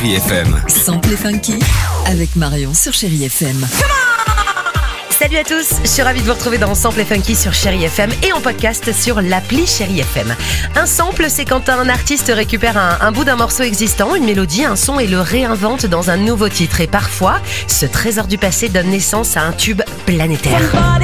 Chérie FM. Sample et funky avec Marion sur Chérie FM. Salut à tous, je suis ravie de vous retrouver dans Sample et Funky sur Chérie FM et en podcast sur l'appli Chérie FM. Un sample, c'est quand un artiste récupère un bout d'un morceau existant, une mélodie, un son et le réinvente dans un nouveau titre. Et parfois, ce trésor du passé donne naissance à un tube planétaire.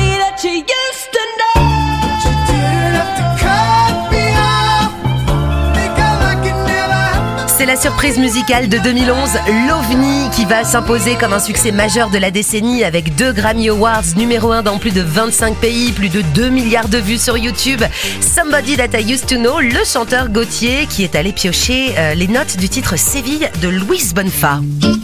C'est la surprise musicale de 2011, l'OVNI, qui va s'imposer comme un succès majeur de la décennie avec 2 Grammy Awards, numéro 1 dans plus de 25 pays, plus de 2 milliards de vues sur YouTube. Somebody That I Used To Know, le chanteur Gauthier qui est allé piocher les notes du titre Séville de Luis Bonfa.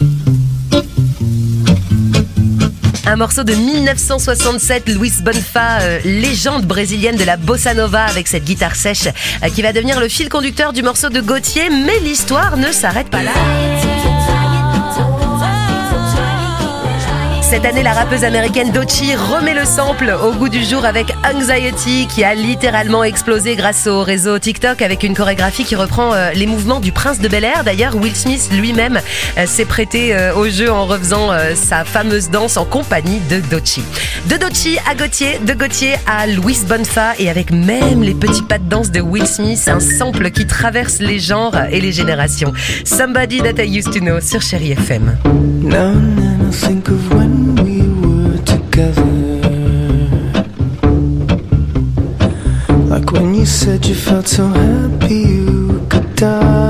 Un morceau de 1967, Luis Bonfa, légende brésilienne de la bossa nova avec cette guitare sèche qui va devenir le fil conducteur du morceau de Gauthier, mais l'histoire ne s'arrête pas là. Cette année, la rappeuse américaine Doechii remet le sample au goût du jour avec Anxiety qui a littéralement explosé grâce au réseau TikTok avec une chorégraphie qui reprend les mouvements du Prince de Bel-Air. D'ailleurs, Will Smith lui-même s'est prêté au jeu en refaisant sa fameuse danse en compagnie de Doechii. De Doechii à Gauthier, de Gauthier à Luis Bonfa et avec même les petits pas de danse de Will Smith, un sample qui traverse les genres et les générations. Somebody That I Used To Know sur Chérie FM. Now and then I think of when we were together, like when you said you felt so happy you could die.